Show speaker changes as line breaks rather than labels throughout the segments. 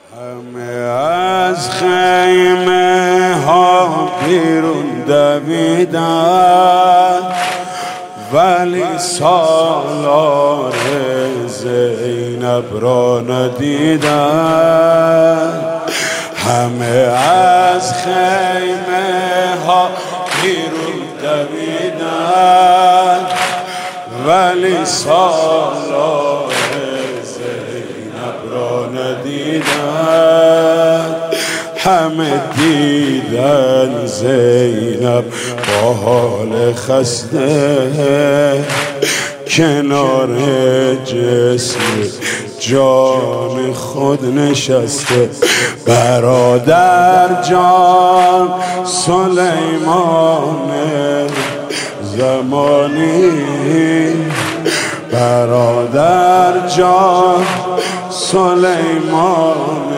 همه از خیمه ها بیرون دویدن، ولی سالار زینب را ندیدن. همه از خیمه ها بیرون دویدن، ولی سالار زینب را ندیدن. همه دیدن زینب با حال خسته، کنار جسم جان خود نشسته. برادر جان سلیمان زمانی، برادر جان سلیمان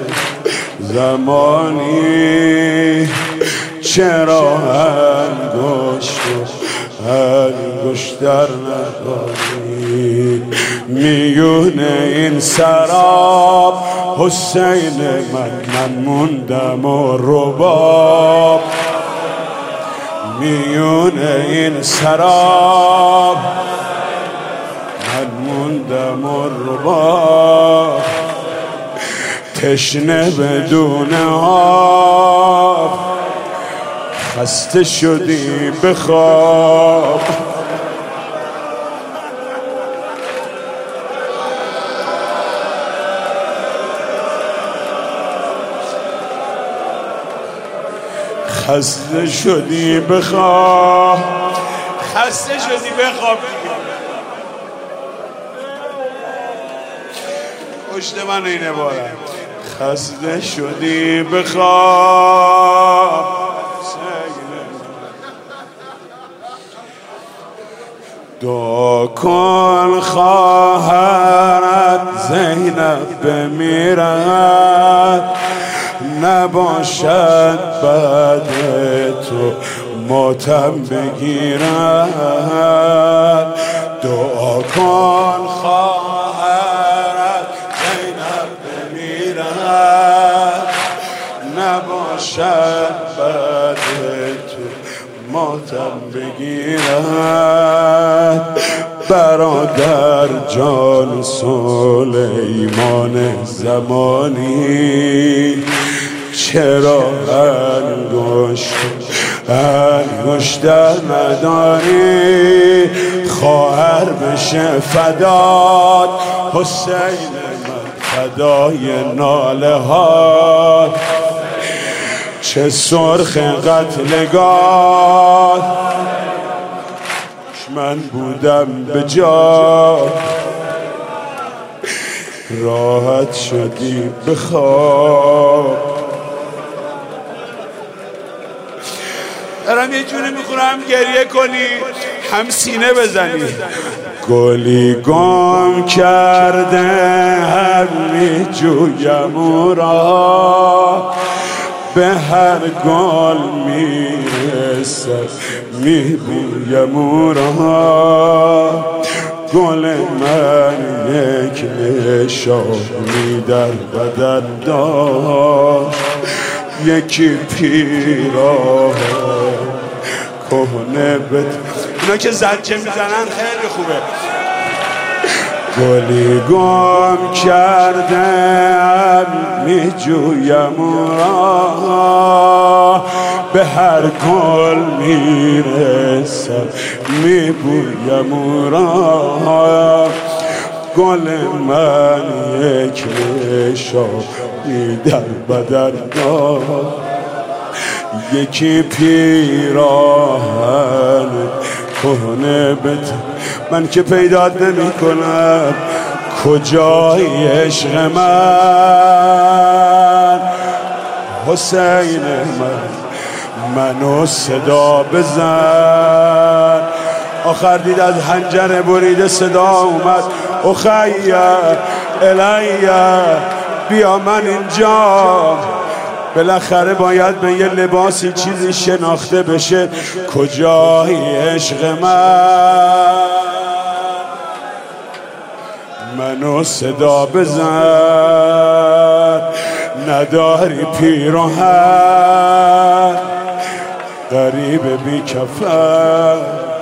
زمانی، چرا انگشتر نداری میونه این سراب؟ حسین من موندم و رباب میونه این سراب، من موندم و رباب. تشنه بدون آب، خسته شدی بخواب. خسته شدی بخواب، خسته شدی بخواب. پشت من اینه بارم. خسته شدی بخواب، دعا کن خواهرت زینب بمیرد، نباشد بعد تو ماتم بگیرد. دعا کن خواهرت زینب بمیرد، نباشد بعد تو ماتم بگیرد. برادر جان سلیمان زمانی، چرا انگشتر نداری؟ خواهر بشه فدات، حسین من فدای ناله ها. چه سرخ قتلگاه من بودم به جا، راحت شدی بخواب. دارم یه جوری میخونم گریه کنی، هم سینه بزنی. گلی گم کرده هر میجویم او را، به هر گل میرسد میبویم او را. گل من یک نشانی در بدن داشت، یکی پیراه کهنه اینا که زجه میزنن خیلی خوبه. گلی گم کردم میجویم او را، به هر گل میرسم میبویم او را. گل من یک نشانی در بدن داشت، یکی پیراهن کهنه من که پیدات نمی کنم. کجای عشق من حسین منو صدا بزن. آخر دید از حنجره بریده صدا اومد، اخیه الیه بیا من اینجا. بالاخره باید به یه لباسی چیزی شناخته بشه. کجای عشق منو صدا بزن. نداری پیراهن غریب بی کفن